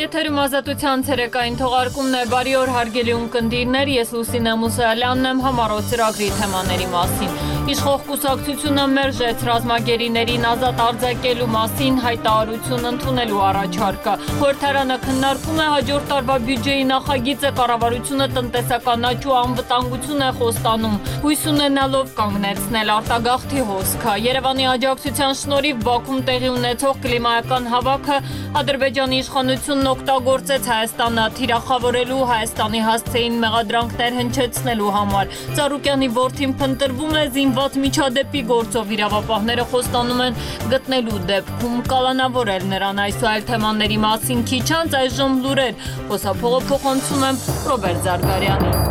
Եթերում ազատության ցերեկային թողարկումն է, բարի օր հարգելի ունկնդիրներ, ես Լուսինե Մուսայելյանն եմ համառոտ ծրագրի թեմաների մասին։ Իշխող կուսակցությունը մերժեց ռազմագերիներին ազատ արձակելու մասին հայտարարություն ընդունելու առաջարկը։ Խորհրդարանը քննարկում է հաջորդ տարվա բյուջեի նախագիծը, կառավարությունը տնտեսական աճ ու անվտանգություն է խոստանում, հույս ունենալով կանգնեցնել արտագաղթի հոսքը։ Երևանի աջակցության շնորհիվ Բաքվում տեղի ունեցող կլիմայական հավաքը Ադրբեջանի իշխանությունն օգտագործեց Հայաստանը թիրախավորելու, Հայաստանի հասցեին մեղադրանքներ հնչեցնելու համար։ Ծառուկյանի որդին փնտրվում է զինված միջադեպի գործով, իրավապահները խոստանում են գտնելու դեպքում կալանավորել նրան։ Այս ու այլ թեմաների մասին քիչ անց այժմ լուրեր, խոսափողը փոխանցում եմ Ռոբերտ Զարգարյանին։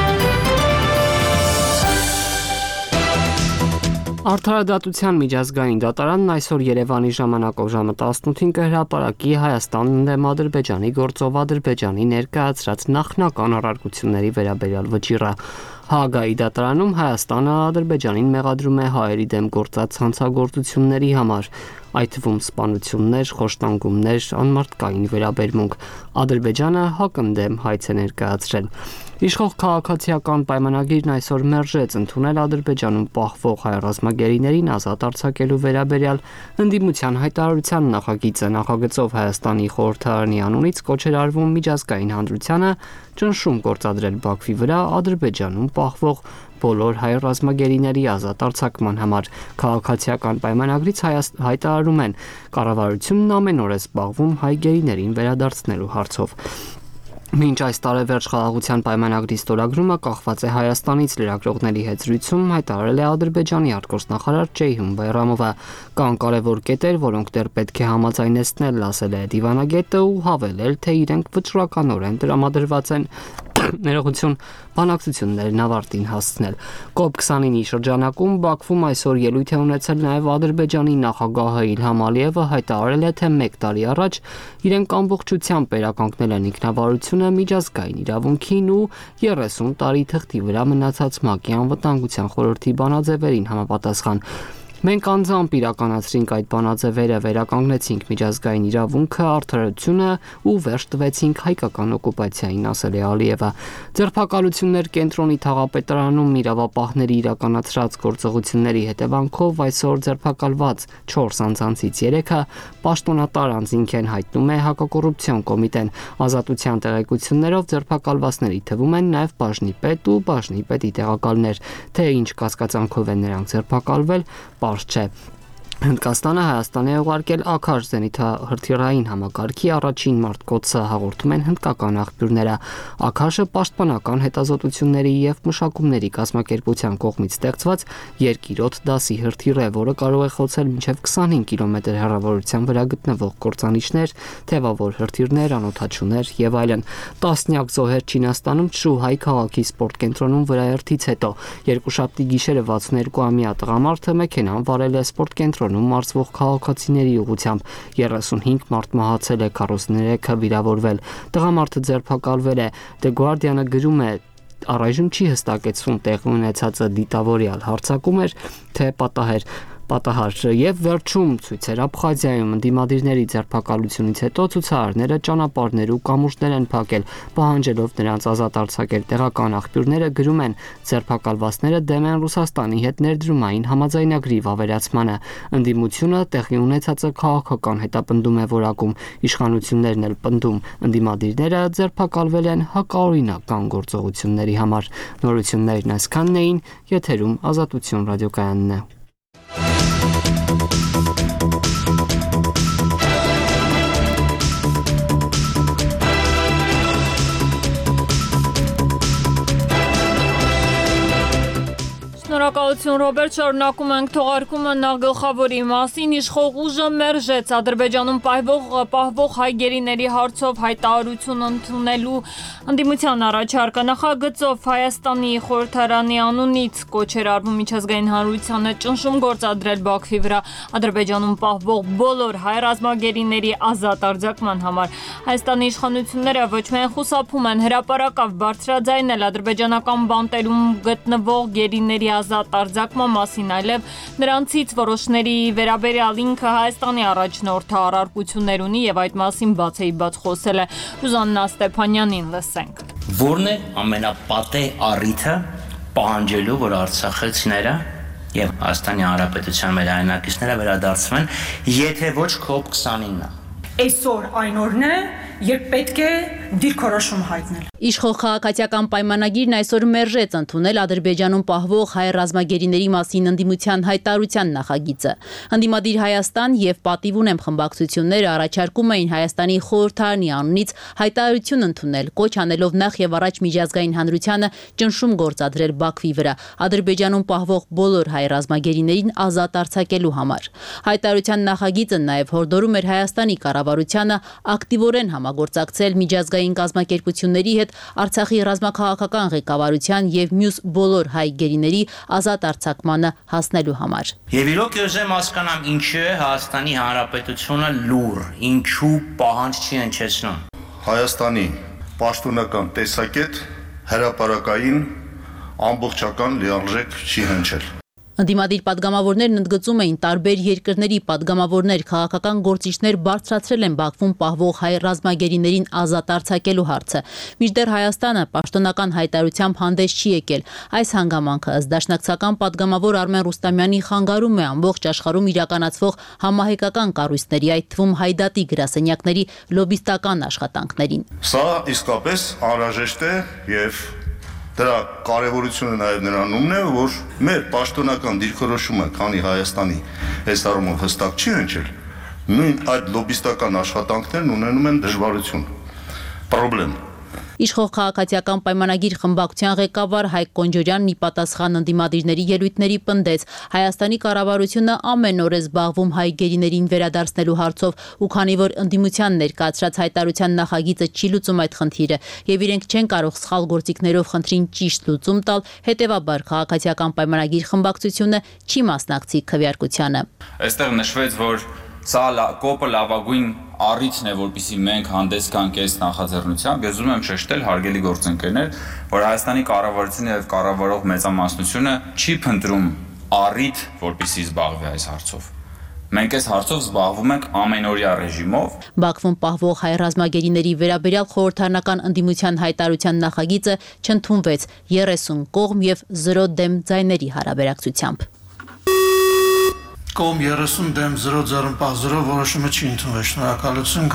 Արդարադատության միջազգային դատարանն այսօր Երևանի ժամանակով ժամը 18-ին կհրապարակի Հայաստանն դեմ Ադրբեջանի գործով Ադրբեջանի ներկայացրած նախնական առարկությունների վերաբերյալ վճիռը։ Հաագայի դատարանում Հայաստանը Ադրբեջանին մեղադրում է հայերի դեմ գործած հանցագործությունների համար, այդ թվում սպանություններ, խոշտանգումներ, անմարդկային վերաբերմունք։ Ադրբեջանը հակընդդեմ հայց է ներկայացրել։ Իշխող քաղաքացիական պայմանագիրն այսօր մերժեց ընդունել Ադրբեջանում պահվող հայ ռազմագերիներին ազատ արձակելու վերաբերյալ ընդդիմության հայտարարության նախագիծը։ Նախագծով Հայաստանի խորհրդարանի անունից կոչ էր արվում միջազգային հանրությանը ճնշում գործադրել Բաքվի վրա Ադրբեջանում պահվող բոլոր հայ ռազմագերիների ազատ արձակման համար։ Քաղաքացիական պայմանագրից հայտարարում են, կառավարությունն ամեն օր է զբաղվում հայ գերիներին վերադարձնելու հարցով։ Մինչ այս տարեվերջ խաղաղության պայմանագրի ստորագրումը կախված է Հայաստանից, լրագրողների հետ զրույցում հայտարարել է Ադրբեջանի արտգործնախարար Ceyhun Bayramova։ Կան կարևոր կետեր, որոնք դեռ պետք է համաձայնեցնել, ասել է դիվանագետը ու հավելել, թե իրենք վճռականորեն տրամադրված են ներողություն բանակցություններն ավարտին հասցնել։ COP29-ի շրջանակում Բաքվում այսօր ելույթ է ունեցել նաև Ադրբեջանի նախագահը Իլհամ Ալիևը հայտարարել է, թե 1 տարի առաջ իրենք ամբողջությամբ վերականգնել են ինքնավարությունը միջազգային իրավունքին ու 30 տարի թղթի վրա մնացած ՄԱԿ-ի անվտանգության խորհրդի բանաձևերին համապատասխան։ Մենք անձամբ իրականացրինք այդ բանաձևերը, վերականգնեցինք միջազգային իրավունքը, արդարությունը ու վերջ տվեցինք հայկական օկուպացիային, ասել է Ալիևը։ Ձերբակալություններ կենտրոնի թաղապետարանում իրավապահների իրականացրած գործողությունների հետևանքով այսօր ձերբակալված 4 անձանցից 3-ը պաշտոնատար անձինք են, հայտնում է հակակոռուպցիոն կոմիտեն։ Ազատության տեղեկություններով ձերբակալվածների թվում են նաև բաժնի պետ ու բաժնի պետի տեղակալներ, թե ինչ կասկածանքով են նրանք ձերբակալվել, պարզ չէ։ Հնդկաստանը Հայաստան է ուղարկել Աքար զենիթահրթիռային համակարգի առաջին մարտկոցը, հաղորդում են հնդկական աղբյուրները։ Աքաշը պաշտպանական հետազոտությունների եւ մշակումների կազմակերպության կողմից ստեղծված երկիրոտ դասի հրթիռ է, որը կարող է խոցել մինչև 25 կիլոմետր հեռավորության վրա գտնվող կործանիչներ, թևավոր հրթիռներ, անօդաչուներ եւ այլն։ Տասնյակ զոհեր Չինաստանում Չուհայ քաղաքի սպորտ կենտրոնում վրաերթից հետո երկուշաբթի գիշերը 62-ամյա տղամարդը մեքենան վարել է սպորտ կենտրոն մարզվող քաղաքացիների ուղղությամբ 35 մարդ մահացել է, 43-ը վիրավորվել։ Տղամարդը ձերբակալվել է։ The Guardian-ը գրում է. առայժմ չի հստակեցվում տեղի ունեցածը դիտավորյալ հարձակում էր, թե պատահար եւ վերջում ցույցեր Աբխազիայում ընդդիմադիրների ձերբակալությունից հետո ցուցարարները ճանապարհներ ու կամուրջներ են փակել, պահանջելով նրանց ազատ արձակել։ Տեղական աղբյուրները գրում են, ձերբակալվածները դեմ են Ռուսաստանի հետ ներդրումային համաձայնագրի վավերացմանը։ Ընդդիմությունը տեղի ունեցածը քաղաքական հետապնդում է որակում, իշխանություններն էլ պնդում, ընդդիմադիրները ձերբակալվել են հակաօրինական գործողությունների համար։ Նորություններն այսքանն էին, եթերում Ազատություն ռադիոկայանն է։ Շնորհակալություն Ռոբերտ, շարունակում ենք թողարկումը նախ գլխավորի մասին։ Իշխող ուժը մերժեց Ադրբեջանում պահվող հայ գերիների հարցով հայտարարություն ընդունելու ընդդիմության առաջարկը։ Նախագծով Հայաստանի խորհրդարանի անունից կոչ էր արվում միջազգային հանրությանը ճնշում գործադրել Բաքվի վրա Ադրբեջանում պահվող բոլոր հայ ռազմագերիների ազատ արձակման համար։ Հայաստանի իշխանությունները ոչ միայն խուսափում են հրապարակավ բարձրաձայնել ադրբեջանական բանտերում գտնվող գերիների ազատ հարձակման մասին, այլև նրանցից որոշների վերաբերյալ ինքը Հայաստանի առաջնորդը առարկություններ ունի եւ այդ մասին բացեի բաց խոսել է Ռուզաննա Ստեփանյանին, լսենք։ Որն է ամենապատե առիթը պահանջելու, որ արցախցիները եւ Հայաստանի Հանրապետության մեր հայրենակիցները վերադարձվեն, եթե ոչ COP29-ը։ Այսօր այն օրն է, երբ պետք է դիրքորոշում հայտնել։ Իշխող քաղաքացիական պայմանագիրն այսօր մերժեց ընդունել Ադրբեջանում պահվող հայ ռազմագերիների մասին ընդդիմության հայտարարության նախագիծը։ Ընդդիմադիր Հայաստան եւ Պատիվ ունեմ խմբակցությունները առաջարկում էին Հայաստանի խորհրդարանի անունից հայտարարություն ընդունել, կոչ անելով նախ եւ առաջ միջազգային հանրությանը ճնշում գործադրել Բաքվի վրա, Ադրբեջանում պահվող բոլոր հայ ռազմագերիներին ազատ արձակելու համար։ Հայտարարության նախագիծը նաեւ հորդորում էր Հայաստանի կառավարությանը ակտիվորեն համագործակցել միջազգային կազմակերպությունների հետ Արցախի ռազմաքաղաքական ղեկավարության եւ մյուս բոլոր հայ գերիների ազատ արձակմանը հասնելու համար։ Եվ իրոք ուզեմ հասկանամ ինչու է Հայաստանի Հանրապետությունը լուր, ինչու պահանջ չի հնչեցնում։ Հայաստանի պաշտոնական տեսակետ հրապարակային ամբողջական լիարժեք չի հնչել։ Ընդդիմադիր падգամավորներն ընդգծում էին տարբեր երկրների падգամավորներ, քաղաքական գործիչներ բարձրացրել են Բաքվում պահվող հայ ռազմագերիներին ազատ արձակելու հարցը։ Մինչդեռ Հայաստանը պաշտոնական հայտարարությամբ հանդես չի եկել։ Այս հանգամանքը ըստ դաշնակցական падգամավոր Արմեն Ռուստամյանի խանգարում է ամբողջ աշխարհում իրականացվող համահայկական կառույցների, այդ թվում հայդատի գրասենյակների լոբիստական աշխատանքներին։ Սա իսկապես անհրաժեշտ է եւ դրա կարևորությունը նաև նրանումն է, որ մեր պաշտոնական դիրքորոշումը, քանի Հայաստանի այս առումով հստակ չի հնչել, նույն այդ լոբիստական աշխատանքներն ունենում են դժվարություն, պրոբլեմ։ Իշխող քաղաքացիական պայմանագիր խմբակցության ղեկավար Հայկ Կոնջորյանն ի պատասխան ընդդիմադիրների ելույթների պնդեց. Հայաստանի կառավարությունը ամեն օր է զբաղվում հայ գերիներին վերադարձնելու հարցով, ու քանի որ ընդդիմության ներկայացրած հայտարարության նախագիծը չի լուծում այդ խնդիրը, եւ իրենք չեն կարող սխալ գործիքներով խնդրին ճիշտ լուծում տալ, հետեւաբար քաղաքացիական պայմանագիր խմբակցությունը չի մասնակցի քվեարկությանը։ Այստեղ նշվեց, որ սա կոպը լավագույն առիթն է, որպեսզի մենք հանդես գանք այս նախաձեռնությամբ։ Ես ուզում եմ շեշտել, հարգելի գործընկերներ, որ Հայաստանի կառավարությունը եւ կառավարող մեծամասնությունը չի փնտրում առիթ, որպեսզի զբաղվի այս հարցով։ Մենք այս հարցով զբաղվում ենք ամենօրյա ռեժիմով։ Բաքվում պահվող հայ ռազմագերիների վերաբերյալ խորհրդարանական ընդդիմության հայտարարության նախագիծը չընդունվեց 30 կողմ եւ 0 դեմ ձայների հարաբերակցությամբ։ Կողմ 30 դեմ 0 ձեռնպահ 0 որոշումը չի ընդունվել։ Շնորհակալություն։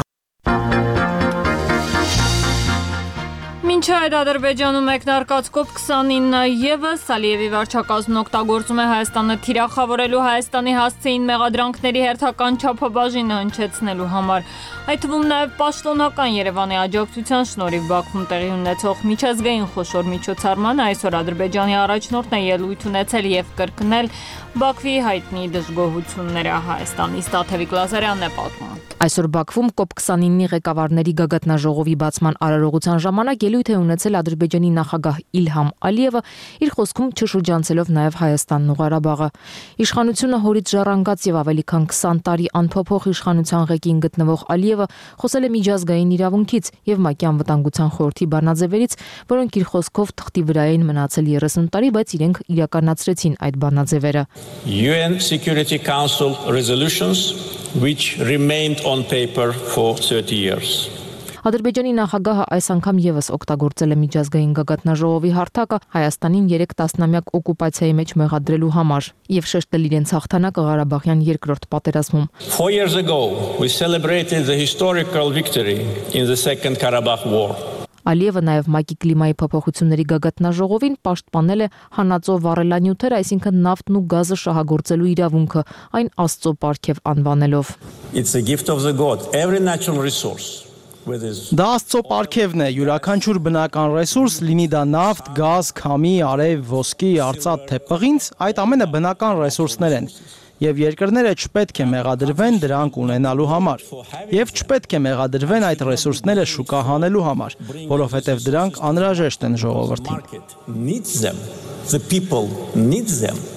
Մինչ այդ Ադրբեջանում մեկնարկած COP29-ը եւս Ալիևի վարչակազմն օգտագործում է Հայաստանը թիրախավորելու Հայաստանի հասցեին մեղադրանքների հերթական չափաբաժինը հնչեցնելու համար։ Այդ թվում նաեւ պաշտոնական Երևանի աջակցության շնորհիվ Բաքվում տեղի ունեցող միջազգային խոշոր միջոցառմանը այսօր Ադրբեջանի առաջնորդն է ելույթ ունեցել եւ կրկնել Բաքվի հայտնի դժգոհությունները։ Հայաստանի Տաթևիկ Լազարյանն է պատմում։ Այսօր Բաքվում COP29-ի ղեկավարների գագաթնաժողովի բացման արարողության ժամանակ ելույթ է ունեցել Ադրբեջանի նախագահ Իլհամ Ալիևը, իր խոսքում չշրջանցելով նաև Հայաստանն ու Ղարաբաղը։ Իշխանությունը հորից ժառանգած եւ ավելի քան 20 տարի անփոփոխ իշխանության ղեկին գտնվող Ալիևը խոսել է միջազգային իրավունքից եւ ՄԱԿ-ի անվտանգության խորհրդի բանաձևերից, որոնք իր խոսքով թղթի վրա էին մնացել 30 տարի, բայց իրենք իրականացրեցին այդ բանաձևերը։ UN Security Council resolutions which remained on paper for 30 years. Ադրբեջանի նախագահը այս անգամ եւս օգտագործել է միջազգային գագաթնաժողովի հարթակը Հայաստանին 3 տասնամյակ օկուպացիայի մեջ մեղադրելու համար եւ շեշտել իրենց հաղթանակը Ղարաբաղյան երկրորդ պատերազմում։ 4 years ago we celebrated the historical victory in the Second Karabakh War. Ալիևը նաև ՄԱԿ-ի կլիմայի փոփոխությունների գագաթնաժողովին պաշտպանել է հանածո վառելանյութեր, այսինքն նավթն ու գազը շահագործելու իրավունքը, այն Աստծո պարգև անվանելով։ It's a gift of the God. Every natural resource. Դա Աստծո պարգևն է, յուրաքանչյուր բնական ռեսուրս, լինի դա նավթ, գազ, քամի, արև, ոսկի, արծաթ թե պղինձ, այդ ամենը բնական ռեսուրսներ են։ Եվ երկրները չպետք է մեղադրվեն դրանք ունենալու համար, եւ չպետք է մեղադրվեն այդ ռեսուրսները շուկա հանելու համար, որովհետեւ դրանք անհրաժեշտ են ժողովրդին։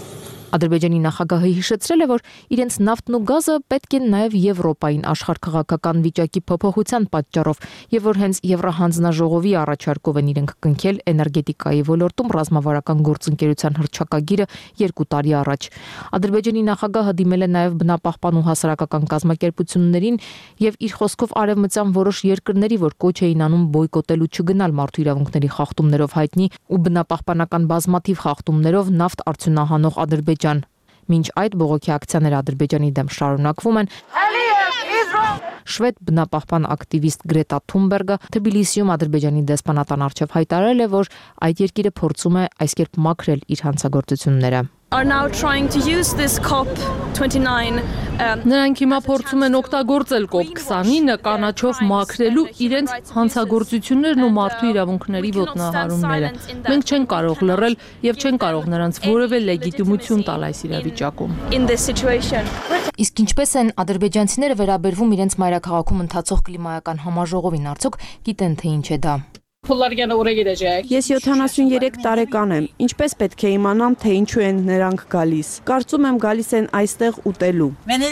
Ադրբեջանի նախագահը հիշեցրել է, որ իրենց նավթն ու գազը պետք է նաև Եվրոպային աշխարհքաղաքական վիճակի փոփոխության պատճառով եւ որ հենց Եվրահանձնաժողովի առաջարկով են իրենք կնքել էներգետիկայի ոլորտում ռազմավարական գործընկերության հռչակագիրը 2 տարի առաջ։ Ադրբեջանի նախագահը դիմել է նաև բնապահպան ու հասարակական կազմակերպություններին եւ իր խոսքով արևմտյան որոշ երկրների, որ կոչ էին անում բոյկոտել ու չգնալ մարդու իրավունքների խախտումներով հայտնի ու բնապահպանական բազմաթիվ խախտումներով նավթ արդյունահանող Ադրբեջան։ Մինչ այդ բողոքի ակցիաները Ադրբեջանի դեմ շարունակվում են։ Շվեդ բնապահպան ակտիվիստ Գրետա Թունբերգը Թբիլիսիում Ադրբեջանի դեսպանատան առջև հայտարարել է, որ այդ երկիրը փորձում է այս կերպ մաքրել իր հանցագործությունները։ Նրանք հիմա փորձում են օգտագործել COP29-ը կանաչով մաքրելու իրենց հանցագործություններն ու մարդու իրավունքների ոտնահարումները։ Մենք չենք կարող լռել եւ չենք կարող նրանց որևէ լեգիտիմություն տալ այս իրավիճակում։ Իսկ ինչպես են ադրբեջանցիները վերաբերվում իրենց մայրաքաղաքում ընթացող կլիմայական համաժողովին, արդյոք գիտեն թե ինչ է դա։ Ես 73 տարեկան եմ, ինչպես պետք է իմանամ, թե ինչու են նրանք գալիս։ Կարծում եմ գալիս են այստեղ ուտելու։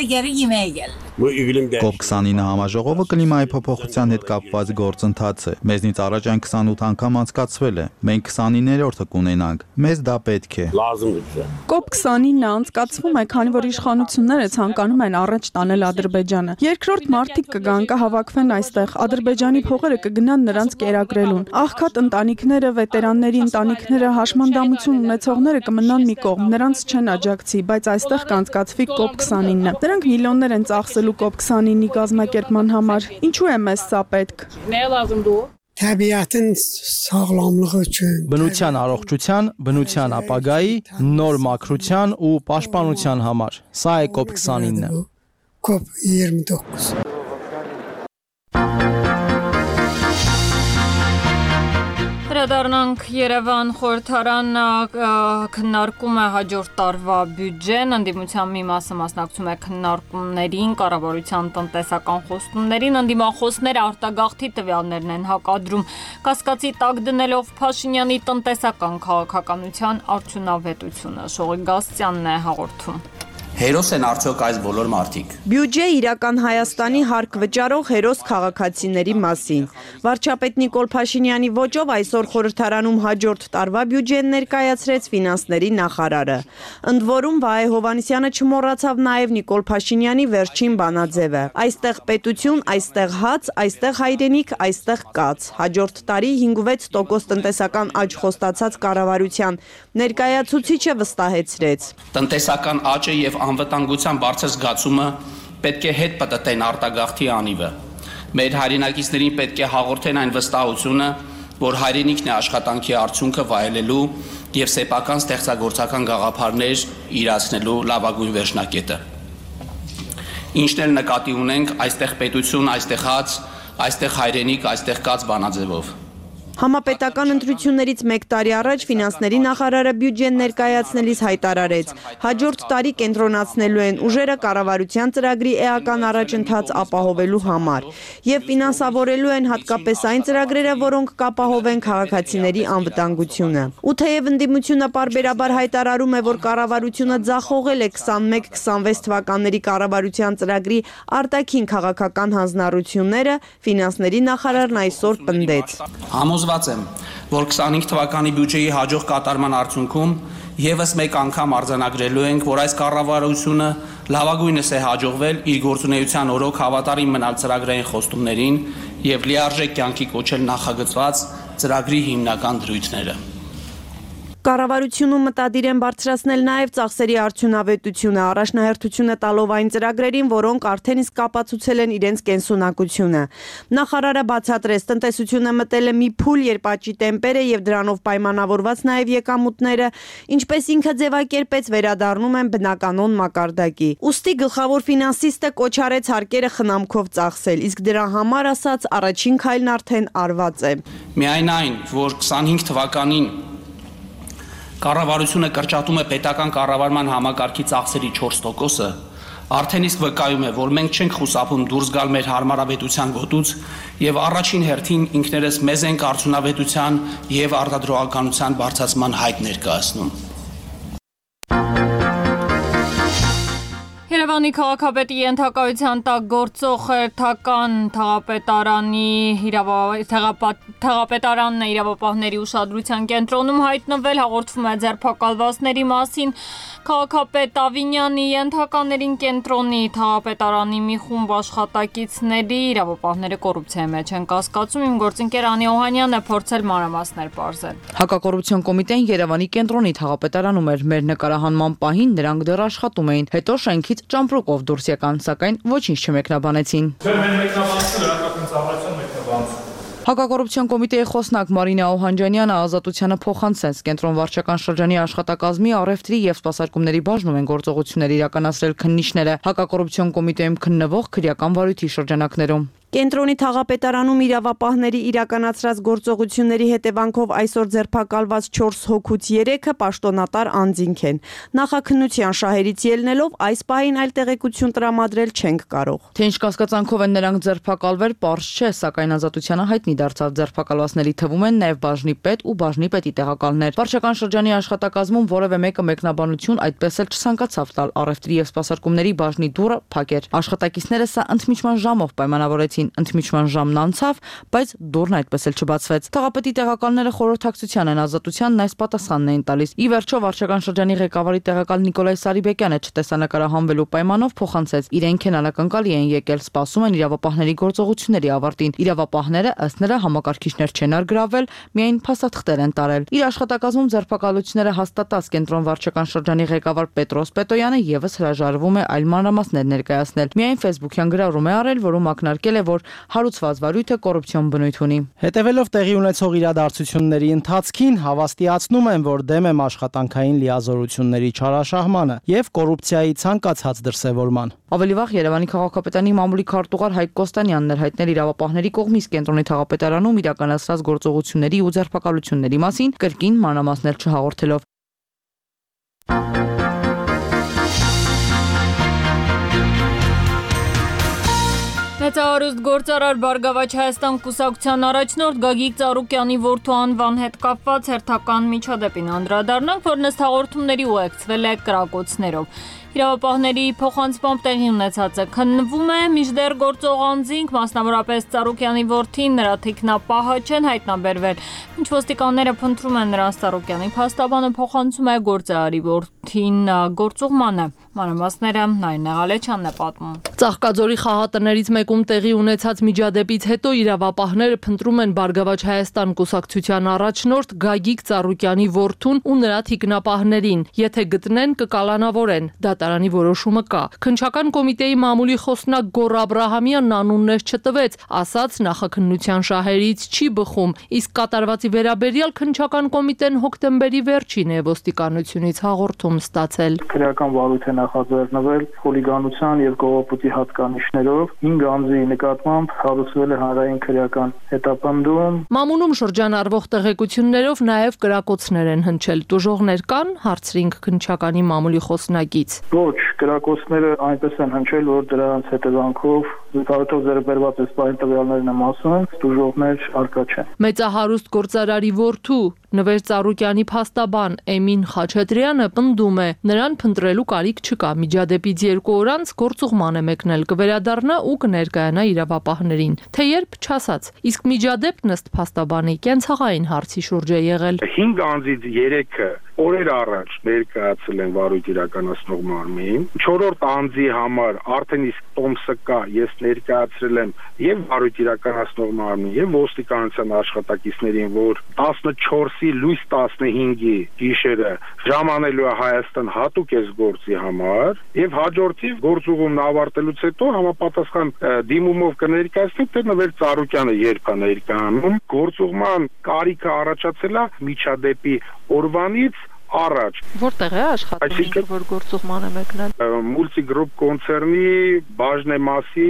COP29 համաժողովը կլիմայի փոփոխության հետ կապված գործընթաց է։ Մեզնից առաջ այն 28 անգամ անցկացվել է։ Մենք 29-րդը կունենանք։ Մեզ դա պետք է։ COP29-ը անցկացվում է, քանի որ իշխանությունները ցանկանում են առաջ տանել Ադրբեջանը։ Երկրորդ մարդիկ կգան, կհավաքվեն այստեղ, Ադրբեջանի փողերը կգնան նրանց կերակրելուն։ Աղքատ ընտանիքները, վետերանների ընտանիքները, հաշմանդամություն ունեցողները կմնան մի կողմ, նրանց չեն աջակցի, բայց այստեղ կանցկացվի COP29-ը։ Նրանք միլիոններ են ծախսելու COP29-ի կազմակերպման համար։ Ինչու է մեզ սա պետք։ Təbiətin sağlamlığı üçün, բնության առողջության, բնության ապագայի, նոր մաքրության ու պաշտպանության համար։ Սա է COP29-ը։ COP29 Վերադառնանք Երևան, խորհրդարանն քննարկում է հաջորդ տարվա բյուջեն, ընդդիմության մի մասը մասնակցում է քննարկումներին, կառավարության տնտեսական խոստումներին, ընդդիմախոսները արտագաղթի տվյալներն են հակադրում, կասկածի տակ դնելով Փաշինյանի տնտեսական քաղաքականության արդյունավետությունը։ Շողի Գասյանն է հաղորդում։ Հերոս են արդյոք այս բոլոր մարդիկ։ Բյուջե իրական Հայաստանի հարկ վճարող հերոս քաղաքացիների մասին։ Վարչապետ Նիկոլ Փաշինյանի ոճով այսօր խորհրդարանում հաջորդ տարվա բյուջեն ներկայացրեց ֆինանսների նախարարը։ Ընդ որում Վահե Հովհաննիսյանը չմոռացավ նաև Նիկոլ Փաշինյանի վերջին բանաձևը։ Այստեղ պետություն, այստեղ հաց, այստեղ հայրենիք, այստեղ կաց։ Հաջորդ տարի 5-6% տնտեսական աճ խոստացած կառավարության ներկայացուցիչը վստահեցրեց։ Տնտեսական աճը եւ անվտանգության բարձր զգացումը պետք է հետ պտտեն արտագաղթի անիվը։ Մեր հայրենակիցներին պետք է հաղորդեն այն վստահությունը, որ հայրենիքն է աշխատանքի արդյունքը վայելելու եւ սեփական ստեղծագործական գաղափարներ իրացնելու լավագույն վերջնակետը։ Ինչն էլ նկատի ունենք այստեղ պետություն, այստեղ հաց, այստեղ հայրենիք, այստեղ կաց բանաձևով։ Համապետական ընտրություններից 1 տարի առաջ ֆինանսների նախարարը բյուջեն ներկայացնելիս հայտարարեց. հաջորդ տարի կենտրոնացնելու են ուժերը կառավարության ծրագրի էական առաջընթաց ապահովելու համար եւ ֆինանսավորելու են հատկապես այն ծրագրերը, որոնք կապահովեն քաղաքացիների անվտանգությունը։ Ու թեև ընդդիմությունը պարբերաբար հայտարարում է, որ կառավարությունը ձախողել է 21-26 թվականների կառավարության ծրագրի արտաքին քաղաքական հանձնառությունները, ֆինանսների նախարարն այսօր պնդեց. Համոզված եմ, որ 25 թվականի բյուջեի հաջող կատարման արդյունքում եւս մեկ անգամ արձանագրելու ենք, որ այս կառավարությունը լավագույնս է հաջողվել իր գործունեության օրոք հավատարիմ մնալ ծրագրային խոստումներին եւ լիարժեք կյանքի կոչել նախագծված ծրագրի հիմնական դրույթները։ Կառավարությունում մտադիր են բարձրացնել նաև ծախսերի արդյունավետությունը, առաջնահերթությունը տալով այն ծրագրերին, որոնք արդեն իսկ ապացուցել են իրենց կենսունակությունը։ Նախարարը բացատրեց, տնտեսությունը մտել է մի փուլ, երբ աճի տեմպերը եւ դրանով պայմանավորված նաև եկամուտները, ինչպես ինքը ձևակերպեց, վերադառնում են բնականոն մակարդակի։ Ուստի գլխավոր ֆինանսիստը կոչ արեց հարկերը խնամքով ծախսել, իսկ դրա համար ասած առաջին քայլն արդեն արված է։ Միայն այն, որ 25 թվականին կառավարությունը կրճատում է պետական կառավարման համակարգի ծախսերի 4%-ը, արդեն իսկ վկայում է, որ մենք չենք խուսափում դուրս գալ մեր հարմարավետության գոտուց եւ առաջին հերթին ինքներս մեզ ենք արդյունավետության եւ արտադրողականության բարձրացման հայտ ներկայացնում։ Երևանի քաղաքապետի ենթակայության տակ գործող հերթական թաղապետարանն է իրավապահների ուշադրության կենտրոնում հայտնվել, հաղորդվում է ձերբակալվածների մասին։ Քաղաքապետ Ավինյանի ենթականերին կենտրոնի թաղապետարանի մի խումբ աշխատակիցների իրավապահները կոռուպցիայի մեջ են կասկածում։ Իմ գործընկեր Անի Օհանյանն է փորձել մանրամասներ պարզել։ Հակակոռուպցիոն կոմիտեն Երևանի կենտրոնի թաղապետարանում էր։ Մեր նկարահանման պահին նրանք դեռ աշխատում էին։ Հետո շենքից ճամպրուկով դուրս եկան, սակայն ոչինչ չմեկնաբանեցին։ Հակակոռուպցիոն կոմիտեի խոսնակ Մարինա Օհանջանյանը Ազատությանը փոխանցեց կենտրոն վարչական շրջանի աշխատակազմի առևտրի եւ սպասարկումների բաժնում են գործողություններ իրականացրել քննիչները հակակոռուպցիոն կոմիտեում քննվող քրեական վարույթի շրջանակներում։ Կենտրոնի թաղապետարանում իրավապահների իրականացրած գործողությունների հետևանքով այսօր ձերբակալված 4 հոգուց 3-ը պաշտոնատար անձինք են։ Նախաքննության շահերից ելնելով այս պահին այլ տեղեկություն տրամադրել չենք կարող։ Թե ինչ կասկածանքով են նրանք ձերբակալվել, պարզ չէ, սակայն Ազատությանը հայտնի դարձավ ձերբակալվածների թվում են նաև բաժնի պետ ու բաժնի պետի տեղակալներ։ Վարչական շրջանի աշխատակազմում որևէ մեկը մեկնաբանություն այդպես էլ չցանկացավ տալ առևտրի եւ սպասարկումների բաժնի դուռը փակ էր։ Աշխատակիցները սա ընդմիջման ժամով պայմանավորեցին։ Ընդմիջման ժամն անցավ, բայց դուռն այդպես էլ չբացվեց։ Թաղապետի տեղակալները խորհրդակցության են Ազատությանն այս պատասխանն էին տալիս։ Ի վերջո վարչական շրջանի ղեկավարի տեղակալ Նիկոլայ Սարիբեկյանը չտեսանկարահանվելու պայմանով փոխանցեց։ Իրենք են անակնկալի են եկել, սպասում են իրավապահների գործողությունների ավարտին։ Իրավապահները ըստ նրա համակարգիչներ չեն արգրավել, միայն փաստաթղթեր են տարել։ Իր աշխատակազմում ձերբակալությունները հաստատած կենտրոն վարչական շրջանի ղեկավար Պետրոս Պետոյանը եւս հրաժարվում է այլ մանրամասներ ներկայացնել։ Միայն Facebook-յան գրառում է արել, որում ակնարկել է, որ հարուցված վարույթը կոռուպցիոն բնույթ ունի։ Հետևելով տեղի ունեցող իրադարձությունների ընթացքին հավաստիացնում են, որ դեմ եմ աշխատանքային լիազորությունների չարաշահմանը եւ կոռուպցիայի ցանկացած դրսեւորման։ Ավելի վաղ Երևանի քաղաքապետարանի մամուլի քարտուղար Հայկ Կոստանյանն էր հայտնել իրավապահների կողմից կենտրոնի թաղապետարանում իրականացրած գործողությունների ու ձերբակալությունների մասին, կրկին մանրամասներ չհաղորդելով։ Մեծահարուստ գործարար Բարգավաճ Հայաստան կուսակցության առաջնորդ Գագիկ Ծառուկյանի որդու անվան հետ կապված հերթական միջադեպին անդրադառնանք, որն ըստ հաղորդումների ուղեկցվել է կրակոցներով։ Իրավապահների փոխանցմամբ տեղի ունեցածը քննվում է, մինչդեռ գործող անձինք, մասնավորապես Ծառուկյանի որդին, նրա թիկնապահը չեն հայտնաբերվել։ Ինչ ոստիկանները փնտրում են նրանց, Ծառուկյանի փաստաբանը փոխանցում է գործարարի որդին գործուղմանը։ Մանրամասները Նարինե Ղալեչյանն է պատմում։ Ծաղկաձորի խաղատներից մեկում տեղի ունեցած միջադեպից հետո իրավապահները փնտրում են Բարգավաճ Հայաստան կուսակցության առաջնորդ Գագիկ Ծառուկյանի որդուն ու նրա թիկնապահներին։ Եթե գտնեն, կկալանավորեն։ Դատարանի որոշումը կա։ Քննչական կոմիտեի մամուլի խոսնակ Գոռ Աբրահամյանն անուններ չտվեց, ասաց նախաքննության շահերից չի բխում, իսկ կատարվածի վերաբերյալ քննչական կոմիտեն հոկտեմբերի վերջին է ոստիկանությունից հաղորդում ստացել։ Քրեական վարույթ է նախաձեռնվել խուլիգանության եւ կողոպուտի հատկանիշներով 5 անձի նկատմամբ հարուցվել է հանրային քրեական հետապնդում։ Մամուլում շրջանառվող տեղեկություններով նաև կրակոցներ են հնչել։ Տուժողներ կան, հարցրինք քննչականի մամուլի խոսնակից։ Ոչ, կրակոցները այնպես են հնչել, որ դրանց հետևանքով զուգահեռ ձեռբերված էսպային տվյալներն եմ ասում, տուժողներ արկա չեն։ Մեծահարուստ գործարարի որդու Նվեր Ծառուկյանի փաստաբան Էմին Խաչատրյանը պնդում է, նրան փնտրելու կարիք չկա։ Միջադեպից 2 օր անց գործուղման է մեկնել, կվերադառնա ու կներկայանա իրավապահներին։ Թե երբ չասաց։ Իսկ միջադեպն ըստ փաստաբանի կենցաղային հարցի շուրջ է եղել։ 5 անձից 3-ը օրեր առաջ ներկայացել են վարույթ իրականացնող մարմին, 4-րդ անձի համար արդեն իսկ տոմսը կա, ես ներկայացրել եմ եւ վարույթ իրականացնող մարմին եւ ոստիկանության աշխատակիցներին, որ 14-ի լույս 15-ի գիշերը ժամանելու է Հայաստան հատուկ էս գործի համար եւ հաջորդիվ գործուղումն ավարտելուց հետո համապատասխան դիմումով կներկայացնի թե Նվեր Ծառուկյանը երբ է ներկայանում։ Գործուղման կարիքը առաջացել է միջադեպի օրվանից առաջ։ Որտեղ է աշխատում, որ գործուղման է մեկնել։ Multigroup կոնցեռնի բաժնեմասի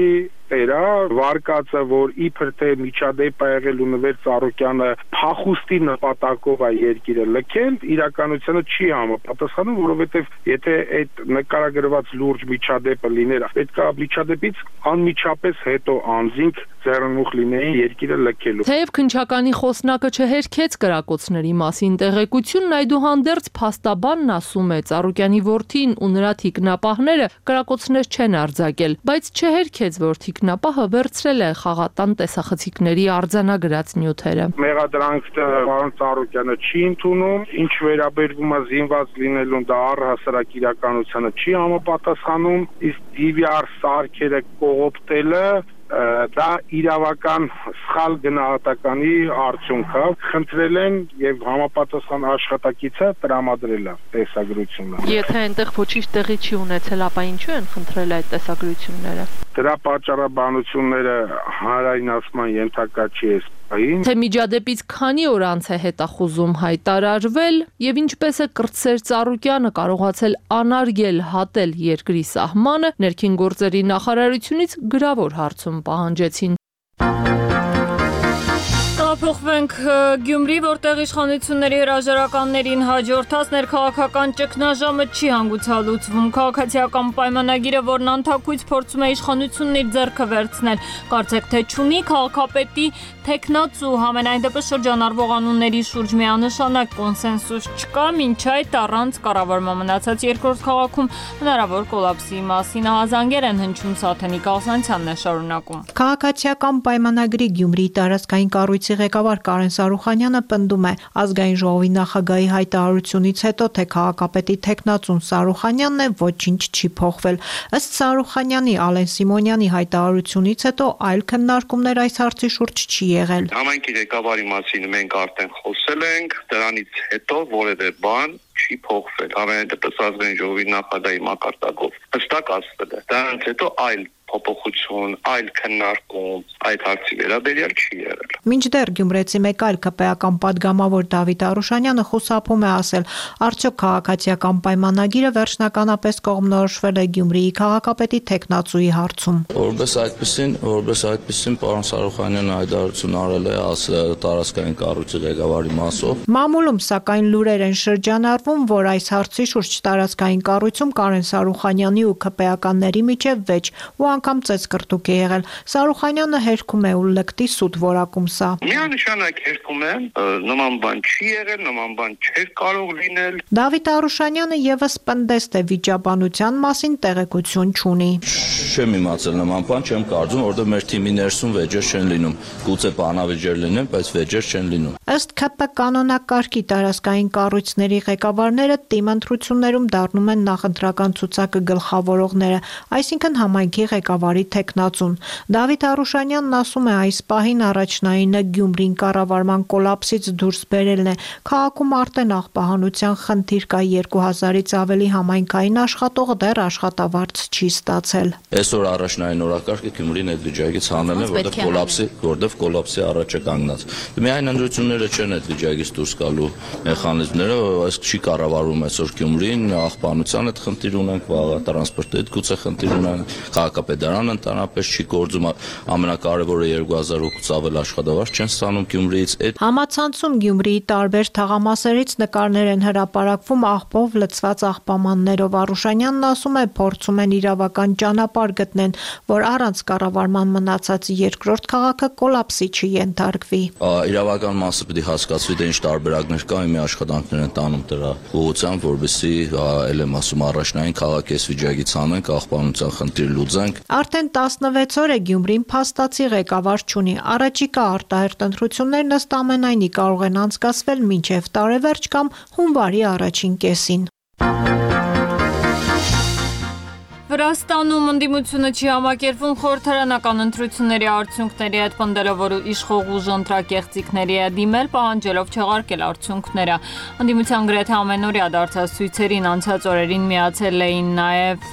փաստեր, վարկածը, որ իբր թե միջադեպ ա եղել ու Նվեր Ծառուկյանը փախուստի նպատակով է երկիրը լքել, իրականությանը չի համապատասխանում, որովհետև եթե այդ նկարագրված լուրջ միջադեպը լիներ, պետք է միջադեպից անմիջապես հետո անձինք ձեռնմուխ լինեին երկիրը լքելու։ Թեև քննչականի խոսնակը չհերքեց կրակոցների մասին տեղեկությունն, այդուհանդերձ փաստաբանն ասում է Ծառուկյանի որդին ու նրա թիկնապահները կրակոցներ չեն արձակել, բայց չհերքեց, որ թիկնապահը վերցրել է խաղատան տեսախցիկների արձանագրած նյութերը։ Մեղադրանքը պարոն Ծառուկյանը չի ընդունում, ինչ վերաբերվում է զինված լինելուն, դա առհասարակ իրականությանը չի համապատասխանում, իսկ DVR սարքերը կողոպտելը դա իրավական սխալ գնահատականի արդյունք է, խնդրել են եւ համապատասխան աշխատակիցը տրամադրել է տեսագրությունը։ Եթե այնտեղ ոչինչ տեղի չի ունեցել, ապա ինչու են խնդրել այդ տեսագրությունները։ Դրա պատճառաբանությունները հանրայնացման ենթակա չի է։ Թե միջադեպից քանի օր անց է հետախուզում հայտարարվել եւ ինչպես է կրտսեր Ծառուկյանը կարողացել անարգել հատել երկրի սահմանը, ներքին գործերի նախարարությունից գրավոր հարցում պահանջեցին։ Փոխվենք Գյումրի, որտեղ իշխանությունների հրաժարականներին հաջորդած ներքաղաքական ճգնաժամը չի հանգուցալուծվում։ Քաղաքացիական պայմանագիրը, որն անթաքույց փորձում է իշխանությունն իր ձեռքը վերցնել, կարծեք թե չունի քաղաքապետի թեկնածու, համենայն դեպս շրջանառվող անունների շուրջ միանշանակ կոնսենսուս չկա, մինչ այդ առանց կառավարման մնացած երկրորդ քաղաքում հնարավոր կոլապսի մասին ահազանգեր են հնչում։ Սաթենիկ Աղսանցյանն է շարունակում։ Քաղաքացիական պայմանագրի Գյումրիի տարածքային կառույցի ղեկավար Կարեն Սարուխանյանը պնդում է, ազգային ժողովի նախագահի հայտարարությունից հետո թե քաղաքապետի թեկնածուն Սարուխանյանն է, ոչինչ չի փոխվել։ Ըստ Սարուխանյանի, Ալեն Սիմոնյանի հայտարարությունից հետո այլ քննարկումներ այս հարցի շուրջ չի եղել։ Համայնքի ղեկավարի մասին մենք արդեն խոսել ենք, դրանից հետո որևէ բան չի փոխվել։ Համենայն դեպս ազգային ժողովի նախագահի մակարդակով հստակ ասվել է։ Դրանից հետո այլ փոփոխություն, այլ քննարկում այդ հարցի վերաբերյալ չի եղել։ Մինչդեռ Գյումրեցի մեկ այլ ԿՊ-ական պատգամավոր Դավիթ Արուշանյանը խուսափում է ասել, արդյոք քաղաքացիական պայմանագիրը վերջնականապես կողմնորոշվել է Գյումրիի քաղաքապետի թեկնածուի հարցում։ Որպես այդպեսին պարոն Սարուխանյանը հայտարարություն արել է տարածքային կառույցի ղեկավարի մասով։ Մամուլում սակայն լուրեր են շրջանառվում, որ այս հարցի շուրջ տարածքային կառույցում Կարեն Սարուխանյանի ու ԿՊ-ականների միջև վեճ ու անգամ ծեծկռտուք է եղել։ Սարուխանյանը հերքում է ու լկտի սուտ որակում սա։ Միանշանակ հերքում է, նման բան չի եղել, նման բան չէր կարող լինել։ Դավիթ Արուշանյանը եւս պնդեց, թե վիճաբանության մասին տեղեկություն չունի։ Չեմ իմացել նման բան, չեմ կարծում, որովհետև մեր թիմի ներսում վեճեր չեն լինում։ Գուցե բանավեճեր լինեն, բայց վեճեր չեն լինում։ Ըստ ԿՊ կանոնակարգի տարածքային կառույցների ղեկավարները թիմ ընտրություններում դառնում են նախընտրական ցուցակը գլխավորողները, այսինքն համայնքի ղեկավարի թեկնածուն։ Դավիթ Արուշանյանն ասում է, այս պահին առաջնայինը Գյումրին կառավարման կոլապսից դուրս բերելն է։ Քաղաքում արդեն աղբահանության խնդիր կա, 2000-ից ավելի համայնքային աշխատող դեռ աշխատավարձ չի ստացել։ Այսօր առաջնային օրակարգը Գյումրին այդ վիճակից հանելն է, որտեղ կոլապսի առաջ է կանգնած։ Միայն ընտրությունները չեն այդ վիճակից դուրս գալու մեխանիզմները, այս չի կառավարում այսօր Գյումրին, աղբահանության հետ խնդիր ունենք, վաղը տրանսպորտի հետ գուցե խնդիր ունենք, քաղաքապետարանը ընդհանրապես չի գործում, ամենակարևորը 2000-ից ավել աշխատավարձ չեն ստանում Գյումրիից։ Համացանցում Գյումրիի տարբեր թաղամասերից նկարներ են հրապարակվում աղբով լցված աղբամաններով։ Արուշանյանն ասում է, փորձում են իրավական ճանապարհ գտնեն, որ առանց կառավարման մնացած երկրորդ քաղաքը կոլապսի չենթարկվի։ Իրավական մասը պետք է հասկացվի, թե ինչ տարբերակներ կա, մի աշխատանքներ են տանում դրա ուղղությամբ, որովհետեւ ել եմ ասում առաջնային քաղաքի այս վիճակից հանենք, աղբանության խնդիր լուծենք։ Արդեն 16 օր է Գյումրին փաստացի ղեկավար չունի։ Առաջիկա արտահերտ ընտրություններն ըստ ամենայնի կարող են անցկացվել մինչև տարեվերջ կամ հունվարի առաջին կեսին։ Վրաստանում ընդդիմությունը չի համակերպվում խորհրդարանական ընտրությունների արդյունքների հետ, պնդելով, որ իշխող ուժ ընտրակեղծիքների է դիմել, պահանջելով չեղարկել արդյունքները։ Ընդդիմության գրեթե ամենօրյա դարձած ցույցերին անցած օրերին միացել էին նաև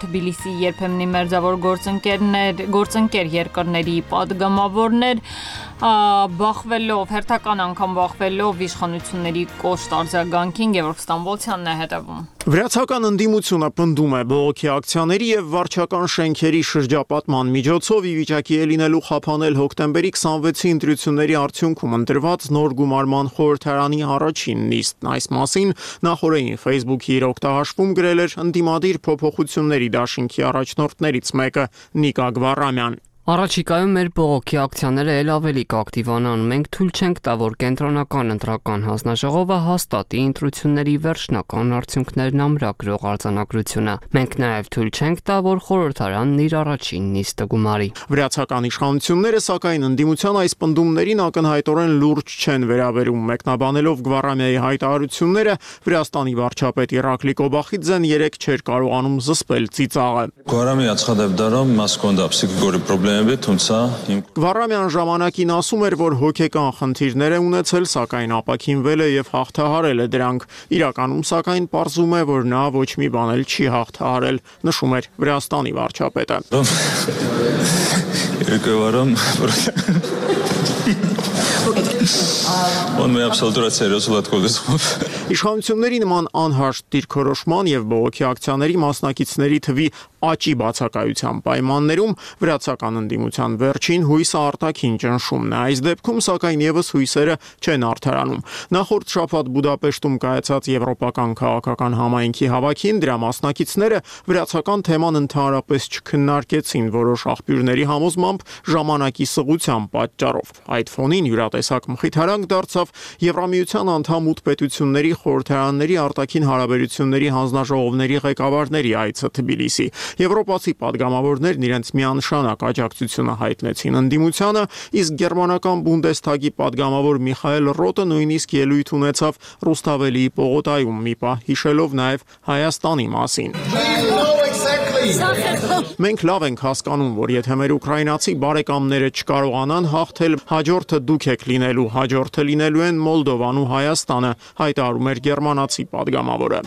Թբիլիսի երբեմնի մերձավոր գործընկեր երկրների պատգամավորներ։ բախվելով, հերթական անգամ բախվելով իշխանությունների կոշտ արձագանքին, Գևորգ Ստամբոլցյանն է հետևում։ Վրացական ընդդիմությունը պնդում է բողոքի ակցիաների եւ վարչական շենքերի շրջապատման միջոցով ի վիճակի է լինելու խափանել հոկտեմբերի 26-ի ընտրությունների արդյունքում ընտրված նոր գումարման խորհրդարանի առաջին նիստն։ Այս մասին նախորդին Facebook-ի իր օգտահաշվում գրել էր ընդդիմադիր փոփոխությունների դաշինքի առաջնորդներից մեկը Նիկա Գվարամյան։ Առաջիկայում մեր բողոքի ակցիաները ել ավելի կակտիվանան։ Մենք թույլ չենք տա, որ կենտրոնական ընտրական հանձնաժողովը հաստատի ընտրությունների վերջնական արդյունքներն ամրագրող արձանագրությունը։ Մենք նաև թույլ չենք տա, որ խորհրդարանն իր առաջին նիստը գումարի։ Վրացական իշխանությունները, սակայն ընդդիմության այս պնդումներին ակնհայտորեն լուրջ չեն վերաբերում։ Մեկնաբանելով Գվարամյայի հայտարարությունները, Վրաստանի վարչապետ Իրակլի Կոբախիձեն երեք չէր կարողանում զսպել ծիծաղը։ Գվարամի ածխադեպ դարում մասկոնդա պսիխիկորի Գվարամյան ժամանակին ասում էր, որ հոգեկան խնդիրներ է ունեցել, սակայն ապաքինվել է եւ հաղթահարել է դրանք։ Իրականում, սակայն, պարզվում է, որ նա ոչ մի բան էլ չի հաղթահարել, նշում էր Վրաստանի վարչապետը։ Իշխանությունների նման անհաշտ դիրքորոշման եւ բողոքի ակցիաների մասնակիցների թվի աճի բացակայության պայմաններում վրացական ընդդիմության վերջին հույսը արտաքին ճնշումն է։ Այս դեպքում, սակայն, եւս հույսերը չեն արդարանում։ Նախորդ շաբաթ Բուդապեշտում կայացած Եվրոպական քաղաքական համայնքի հավաքին դրա մասնակիցները վրացական թեման ընդհանրապես չքննարկեցին որոշ աղբյուրների համոզմամբ ժամանակի սղության պատճառով։ Այդ ֆոնին յուրատեսակ մխիթարանք դարձավ Եվրամիության անդամ 8 պետությունների խորհրդարանների արտաքին հարաբերությունների հանձնաժողովների ղեկավարների այցը Թբիլիսի։ Եվրոպացի падգամավորներն իրենց միանշանակ աջակցությունը հայտնեցին ընդդիմությանը, իսկ գերմանական Բունդեսթագի падգամավոր Միխայել Ռոտը նույնիսկ ելույթ ունեցավ Ռուստավելիի պողոտայում մի պահ հիշելով նաև Հայաստանի մասին։ Մենք լավ ենք հասկանում, որ եթե մեր ուկրաինացի բարեկամները չկարողանան հաղթել, հաջորդը դուք եք լինելու, հաջորդը լինելու են Մոլդովան ու Հայաստանը, հայտարարում էր գերմանացի падգամավորը։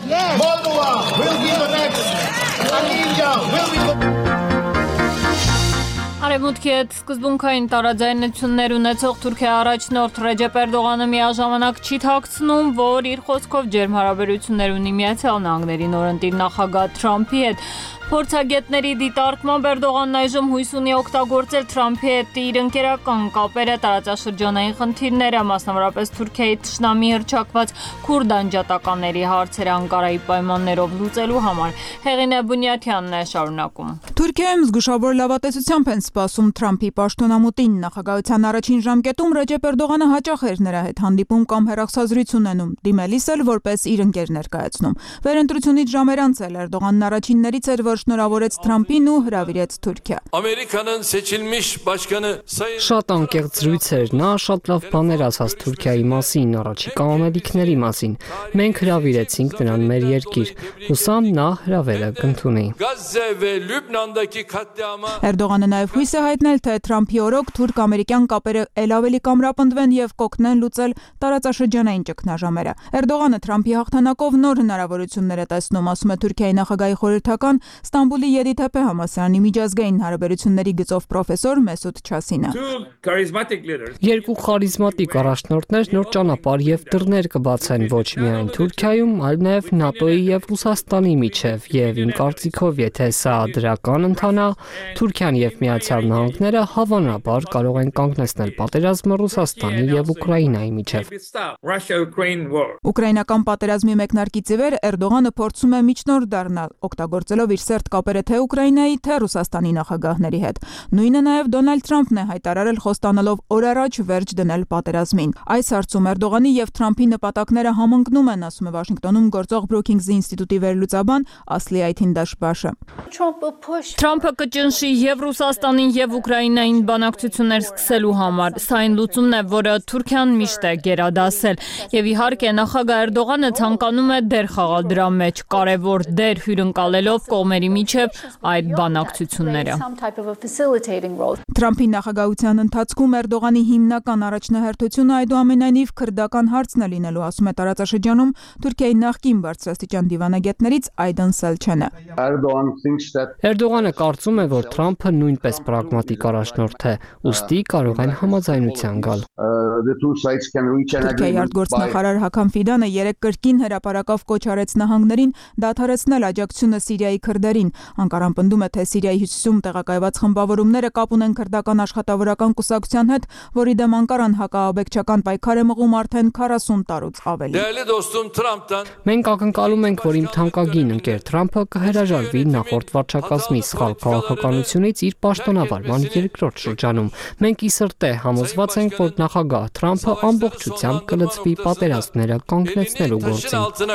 Արևմուտքի հետ սկզբունքային տարաձայնություններ ունեցող Թուրքիայի առաջնորդ Ռեջեփ Էրդողանը միաժամանակ չի թաքցնում, որ իր խոսքով ջերմ հարաբերություններ ունի Միացյալ Նահանգների նորընտիր նախագահ Թրամփի հետ։ Փորձագետների դիտարկմամբ Էրդողանն այժմ հույս ունի օգտագործել Թրամփի հետ իր ընկերական կապերը տարածաշրջանային խնդիրները, մասնավորապես Թուրքիայի թշնամի հռչակված քուրդ անջատականների հարցերը Անկարայի պայմաններով լուծելու համար։ Հեղինե Բունյաթյանն է շարունակում։ Թուրքիայում զգուշավոր լավատեսությամբ են սպասում Թրամփի պաշտոնամուտին։ Նախագահության առաջին ժամկետում Ռեջեփ Էրդողանը հաճախ էր նրա հետ հանդիպում կամ հեռախոսազրույց ունենում, դիմելիս էլ որպես իր ընկեր ներկայացնում։ Վերընտրությունից ժամեր անց էլ Էրդողանն առաջիններից էր, որ շնորհավորեց Թրամփին ու հրավիրեց Թուրքիա։ Շատ անկեղծ զրույց էր, նա շատ լավ բաներ ասաց Թուրքիայի մասին, առաջիկա անելիքների մասին։ Մենք հրավիրեցինք նրան մեր երկիր։ Հուսամ նա հրավերը կընդունի։ Էրդողանը նաև հույս է հայտնել, թե Թրամփի օրոք թուրք-ամերիկյան կապերը ել ավելի կամրապնդվեն եւ կօգնեն լուծել տարածաշրջանային ճգնաժամերը։ Էրդողանը Թրամփի հաղթանակով նոր հնարավորություններ է տեսնում, ասում է Թուրքիայի նախագահի խորհրդական Ստամբուլի Եդիթեփե համալսարանի միջազգային հարաբերությունների գծով պրոֆեսոր Մեսուդ Չասինը։ Երկու խարիզմատիկ առաջնորդներ նոր ճանապարհ եւ դռներ կբացեն ոչ միայն Թուրքիայում, այլ նաեւ ՆԱՏՕ-ի եւ Ռուսաստանի միջև, եւ իմ կարծիքով, եթե սա դրական ընթանա, Թուրքիան եւ Միացյալ Նահանգները հավանաբար կարող են կանգնեցնել պատերազմը Ռուսաստանի եւ Ուկրաինայի միջև։ Ուկրաինական պատերազմի մեկնարկից ի վեր Էրդողանը փորձում է միջնորդ դառնալ, օգտագործելով իր սերտ կապերը թե Ուկրաինայի, թե Ռուսաստանի նախագահների հետ։ Նույնը նաև Դոնալդ Թրամփն է հայտարարել խոստանալով օր առաջ վերջ դնել պատերազմին։ Այս հարցում Էրդողանի եւ Թրամփի նպատակները համընկնում են, ասում է Վաշինգտոնում գործող Brookings ինստիտուտի վերլուծաբան Ասլի Այթինդաշբաշը։ Թրամփը կճնշի եւ Ռուսաստանին եւ Ուկրաինային բանակցություններ սկսելու համար։ Սա այն լուծումն է, որը Թուրքիան միշտ է գերադասել։ Եվ իհարկե նախագահ Էրդողանը ցանկանում է դեր խաղալ դրա մեջ, կարևոր դեր հյուրընկալելով կողմերի կողմերի միջև այդ բանակցությունները։ Թրամփի նախագահության ընթացքում Էրդողանի հիմնական առաջնահերթությունը այդուամենայնիվ քրդական հարցն է լինելու, ասում է տարածաշրջանում Թուրքիայի նախկին բարձրաստիճան դիվանագետներից Այդան Սելչենը։ Էրդողանը կարծում է, որ Թրամփը նույնպես պրագմատիկ առաջնորդ է, ուստի կարող են համաձայնության գալ։ Թուրքիայի արտգործնախարար Հական Ֆիդանը երեկ կրկին հրապարակավ կոչ արեց նահանգներին դադարեցնել աջակցությունը Սիրիայի քրդերին։ Անկարան պնդում է, թե Սիրիայի հյուսիսում տեղակայված խմբավորումները կապ ունեն քրդական աշխատավորական կուսակցության հետ, որի դեմ Անկարան հակաաբեկչական պայքար է մղում արդեն 40 տարուց ավելի։ Մենք ակնկալում ենք, որ իմ թանկագին ընկեր Թրամփը կհրաժարվի նախորդ վարչակազմի սխալ քաղաքականությունից իր պաշտոնավարման երկրորդ շրջանում։ Մենք ի սրտե համոզված ենք, որ նախագահ Թրամփը ամբողջությամբ կլծվի պատերազմները կանգնեցնելու գործին։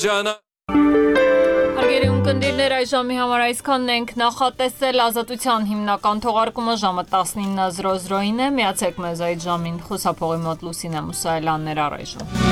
Հարգելի ունկնդիրներ, այս ժամի համար այսքանն ենք նախատեսել։ Ազատության հիմնական թողարկումը ժամը 19:00-ին է։ Միացեք մեզ այդ ժամին։ Խոսափողի մոտ Լուսինե Մուսայելյանն էր առայժմ։